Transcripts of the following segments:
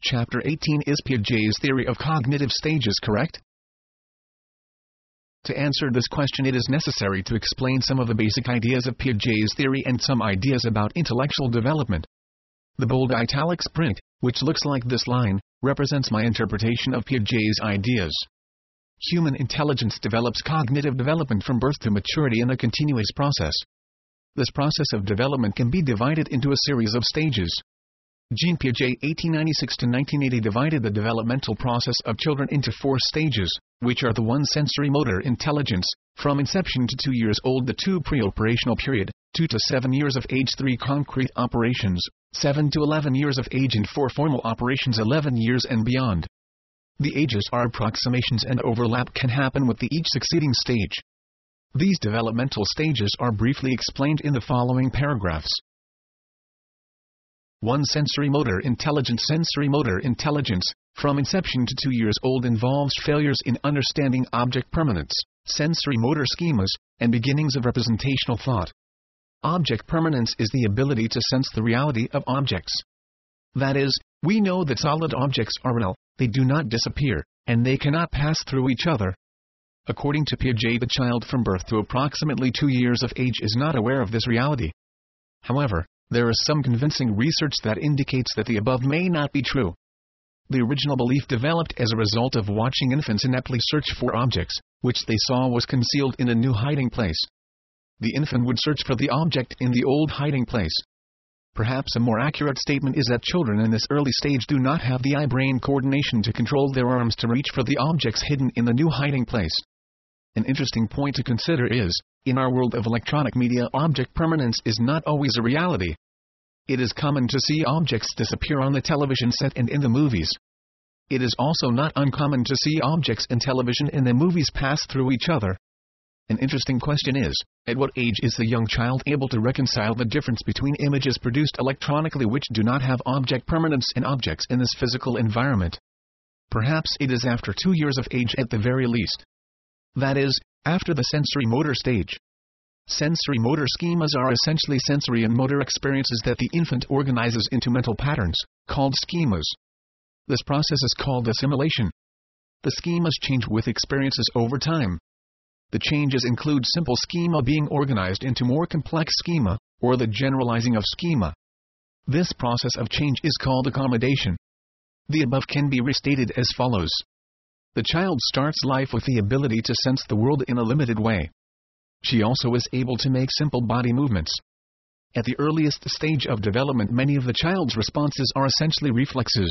Chapter 18 Is Piaget's theory of cognitive stages correct? To answer this question, it is necessary to explain some of the basic ideas of Piaget's theory and some ideas about intellectual development. The bold italics print, which looks like this line, represents my interpretation of Piaget's ideas. Human intelligence develops cognitive development from birth to maturity in a continuous process. This process of development can be divided into a series of stages. Jean Piaget (1896–1980) divided the developmental process of children into 4 stages, which are the 1 sensory-motor intelligence, from inception to 2 years old, the 2 pre-operational period, 2 to 7 years of age, 3 concrete operations, 7 to 11 years of age, and 4 formal operations, 11 years and beyond. The ages are approximations and overlap can happen with each succeeding stage. These developmental stages are briefly explained in the following paragraphs. 1. Sensory-motor intelligence. Sensory-motor intelligence, from inception to 2 years old, involves failures in understanding object permanence, sensory-motor schemas, and beginnings of representational thought. Object permanence is the ability to sense the reality of objects. That is, we know that solid objects are real, they do not disappear, and they cannot pass through each other. According to Piaget, the child from birth to approximately 2 years of age is not aware of this reality. However, there is some convincing research that indicates that the above may not be true. The original belief developed as a result of watching infants ineptly search for objects, which they saw was concealed in a new hiding place. The infant would search for the object in the old hiding place. Perhaps a more accurate statement is that children in this early stage do not have the eye-brain coordination to control their arms to reach for the objects hidden in the new hiding place. An interesting point to consider is, in our world of electronic media, object permanence is not always a reality. It is common to see objects disappear on the television set and in the movies. It is also not uncommon to see objects in television and the movies pass through each other. An interesting question is, at what age is the young child able to reconcile the difference between images produced electronically which do not have object permanence and objects in this physical environment? Perhaps it is after 2 years of age at the very least. That is, after the sensory-motor stage. Sensory-motor schemas are essentially sensory and motor experiences that the infant organizes into mental patterns, called schemas. This process is called assimilation. The schemas change with experiences over time. The changes include simple schema being organized into more complex schema, or the generalizing of schema. This process of change is called accommodation. The above can be restated as follows. The child starts life with the ability to sense the world in a limited way. She also is able to make simple body movements. At the earliest stage of development, many of the child's responses are essentially reflexes.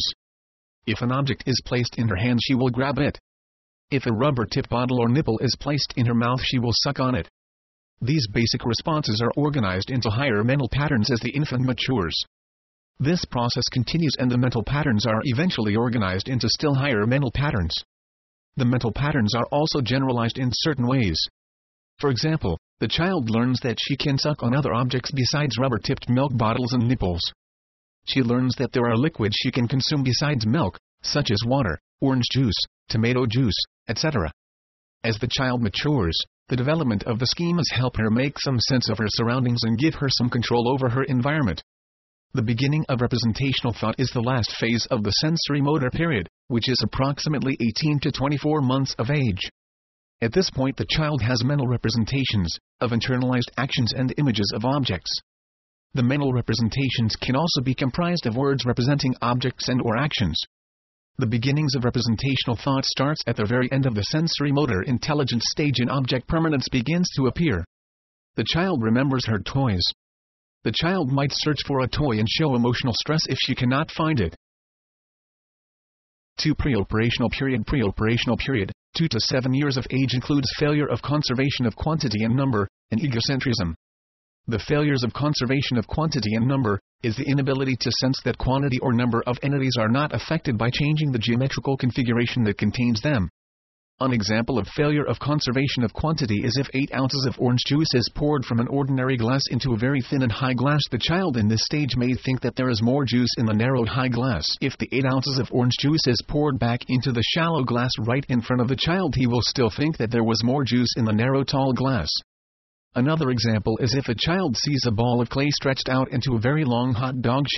If an object is placed in her hand, she will grab it. If a rubber-tipped bottle or nipple is placed in her mouth, she will suck on it. These basic responses are organized into higher mental patterns as the infant matures. This process continues and the mental patterns are eventually organized into still higher mental patterns. The mental patterns are also generalized in certain ways. For example, the child learns that she can suck on other objects besides rubber-tipped milk bottles and nipples. She learns that there are liquids she can consume besides milk, such as water, orange juice, tomato juice, etc. As the child matures, the development of the schemas help her make some sense of her surroundings and give her some control over her environment. The beginning of representational thought is the last phase of the sensory-motor period, which is approximately 18 to 24 months of age. At this point, the child has mental representations of internalized actions and images of objects. The mental representations can also be comprised of words representing objects and/or actions. The beginnings of representational thought starts at the very end of the sensory-motor intelligence stage and object permanence begins to appear. The child remembers her toys. The child might search for a toy and show emotional stress if she cannot find it. 2. Pre-operational period. Pre-operational period, 2 to 7 years of age, includes failure of conservation of quantity and number, and egocentrism. The failures of conservation of quantity and number is the inability to sense that quantity or number of entities are not affected by changing the geometrical configuration that contains them. An example of failure of conservation of quantity is if 8 ounces of orange juice is poured from an ordinary glass into a very thin and high glass. The child in this stage may think that there is more juice in the narrowed high glass. If the 8 ounces of orange juice is poured back into the shallow glass right in front of the child, he will still think that there was more juice in the narrow tall glass. Another example is if a child sees a ball of clay stretched out into a very long hot dog shape.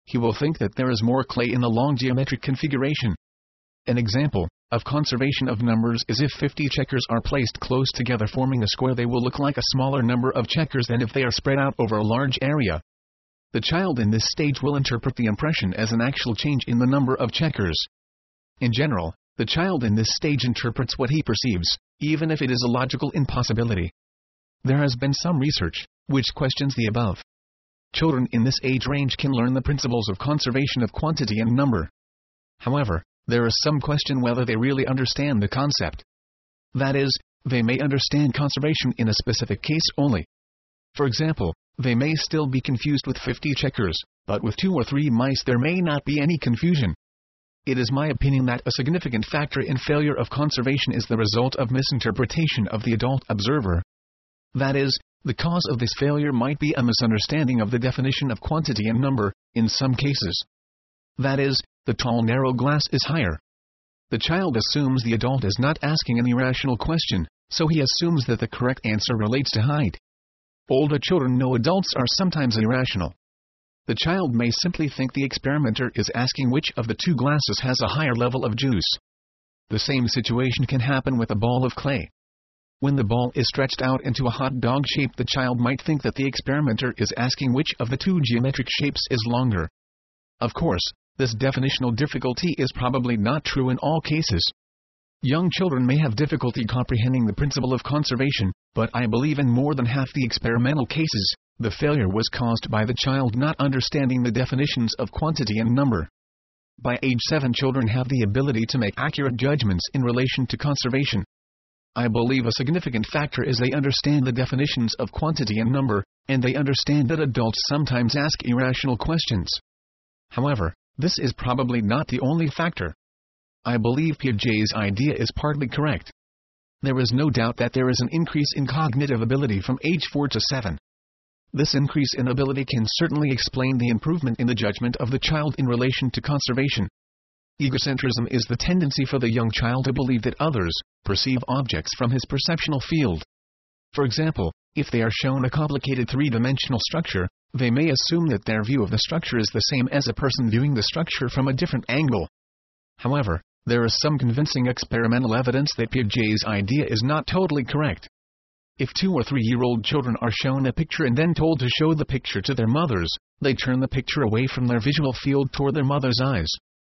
he will think that there is more clay in the long geometric configuration. An example of conservation of numbers is if 50 checkers are placed close together forming a square, they will look like a smaller number of checkers than if they are spread out over a large area. The child in this stage will interpret the impression as an actual change in the number of checkers. In general, the child in this stage interprets what he perceives, even if it is a logical impossibility. There has been some research which questions the above. Children in this age range can learn the principles of conservation of quantity and number. However, there is some question whether they really understand the concept. That is, they may understand conservation in a specific case only. For example, they may still be confused with 50 checkers, but with 2 or 3 mice there may not be any confusion. It is my opinion that a significant factor in failure of conservation is the result of misinterpretation of the adult observer. That is, the cause of this failure might be a misunderstanding of the definition of quantity and number, in some cases. That is, the tall narrow glass is higher. The child assumes the adult is not asking an irrational question, so he assumes that the correct answer relates to height. Older children know adults are sometimes irrational. The child may simply think the experimenter is asking which of the 2 glasses has a higher level of juice. The same situation can happen with a ball of clay. When the ball is stretched out into a hot dog shape, the child might think that the experimenter is asking which of the 2 geometric shapes is longer. Of course, this definitional difficulty is probably not true in all cases. Young children may have difficulty comprehending the principle of conservation, but I believe in more than half the experimental cases, the failure was caused by the child not understanding the definitions of quantity and number. By age 7, children have the ability to make accurate judgments in relation to conservation. I believe a significant factor is they understand the definitions of quantity and number, and they understand that adults sometimes ask irrational questions. However, this is probably not the only factor. I believe Piaget's idea is partly correct. There is no doubt that there is an increase in cognitive ability from age 4 to 7. This increase in ability can certainly explain the improvement in the judgment of the child in relation to conservation. Egocentrism is the tendency for the young child to believe that others perceive objects from his perceptual field. For example, if they are shown a complicated 3-dimensional structure, they may assume that their view of the structure is the same as a person viewing the structure from a different angle. However, there is some convincing experimental evidence that Piaget's idea is not totally correct. If 2 or 3-year-old children are shown a picture and then told to show the picture to their mothers, they turn the picture away from their visual field toward their mother's eyes.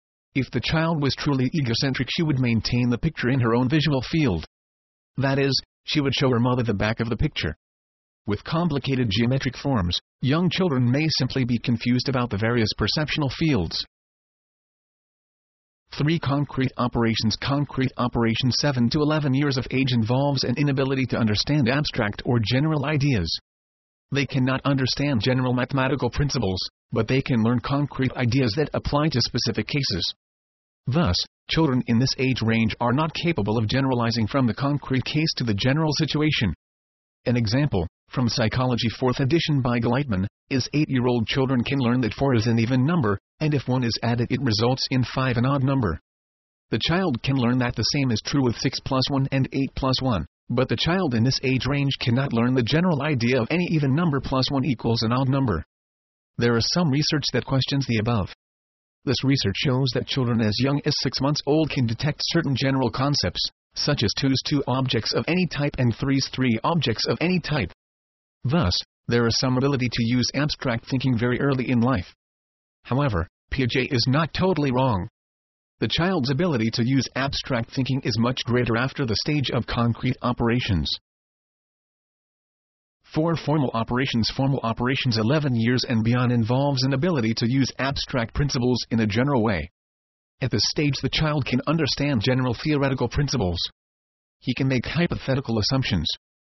If the child was truly egocentric, she would maintain the picture in her own visual field. That is, she would show her mother the back of the picture. With complicated geometric forms, young children may simply be confused about the various perceptual fields. 3. Concrete operations. Concrete operation 7 to 11 years of age involves an inability to understand abstract or general ideas. They cannot understand general mathematical principles, but they can learn concrete ideas that apply to specific cases. Thus, children in this age range are not capable of generalizing from the concrete case to the general situation. An example, from Psychology 4th edition by Gleitman, is 8-year-old children can learn that 4 is an even number, and if 1 is added it results in 5 an odd number. The child can learn that the same is true with 6 plus 1 and 8 plus 1, but the child in this age range cannot learn the general idea of any even number plus 1 equals an odd number. There is some research that questions the above. This research shows that children as young as 6 months old can detect certain general concepts, such as 2's 2 objects of any type and 3's 3 objects of any type. Thus, there is some ability to use abstract thinking very early in life. However, Piaget is not totally wrong. The child's ability to use abstract thinking is much greater after the stage of concrete operations. 4. Formal operations. Formal operations 11 years and beyond involves an ability to use abstract principles in a general way. At this stage the child can understand general theoretical principles. He can make hypothetical assumptions.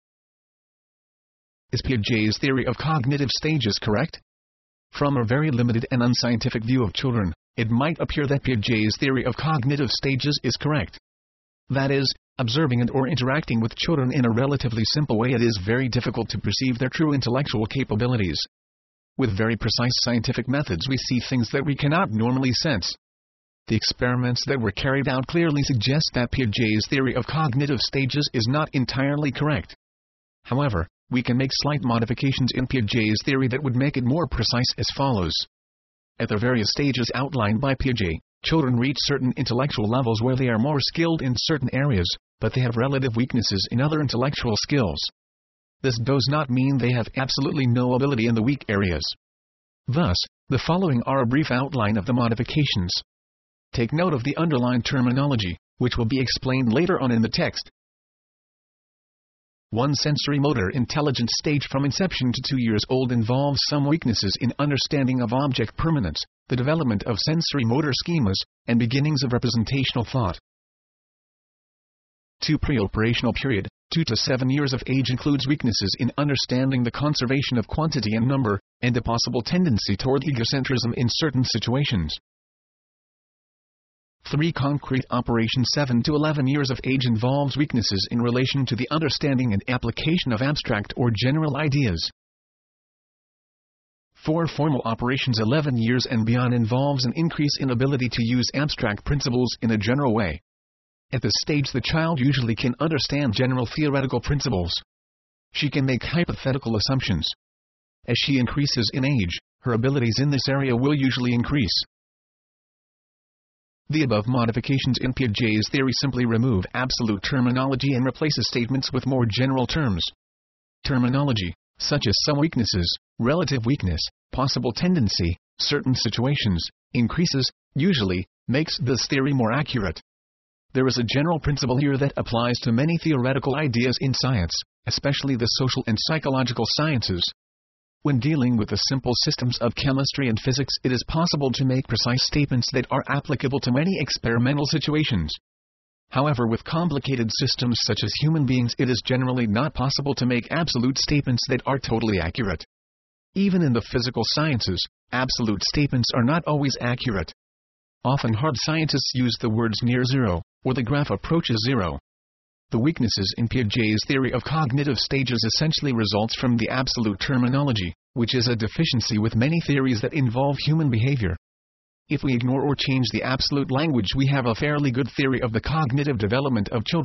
Is Piaget's theory of cognitive stages correct? From a very limited and unscientific view of children, it might appear that Piaget's theory of cognitive stages is correct. That is, observing and or interacting with children in a relatively simple way, it is very difficult to perceive their true intellectual capabilities. With very precise scientific methods we see things that we cannot normally sense. The experiments that were carried out clearly suggest that Piaget's theory of cognitive stages is not entirely correct. However, we can make slight modifications in Piaget's theory that would make it more precise as follows. At the various stages outlined by Piaget, children reach certain intellectual levels where they are more skilled in certain areas, but they have relative weaknesses in other intellectual skills. This does not mean they have absolutely no ability in the weak areas. Thus, the following are a brief outline of the modifications. Take note of the underlined terminology, which will be explained later on in the text. 1. Sensory motor intelligence stage from inception to 2 years old involves some weaknesses in understanding of object permanence, the development of sensory motor schemas, and beginnings of representational thought. 2. Pre-operational period, 2 to 7 years of age, includes weaknesses in understanding the conservation of quantity and number, and a possible tendency toward egocentrism in certain situations. 3. Concrete operation, 7 to 11 years of age, involves weaknesses in relation to the understanding and application of abstract or general ideas. 4. Formal operations, 11 years and beyond, involves an increase in ability to use abstract principles in a general way. At this stage, the child usually can understand general theoretical principles. She can make hypothetical assumptions. As she increases in age, her abilities in this area will usually increase. The above modifications in Piaget's theory simply remove absolute terminology and replaces statements with more general terms. Terminology, such as some weaknesses, relative weakness, possible tendency, certain situations, increases, usually, makes this theory more accurate. There is a general principle here that applies to many theoretical ideas in science, especially the social and psychological sciences. When dealing with the simple systems of chemistry and physics, it is possible to make precise statements that are applicable to many experimental situations. However, with complicated systems such as human beings, it is generally not possible to make absolute statements that are totally accurate. Even in the physical sciences, absolute statements are not always accurate. Often hard scientists use the words near zero, or the graph approaches zero. The weaknesses in Piaget's theory of cognitive stages essentially results from the absolute terminology, which is a deficiency with many theories that involve human behavior. If we ignore or change the absolute language, we have a fairly good theory of the cognitive development of children.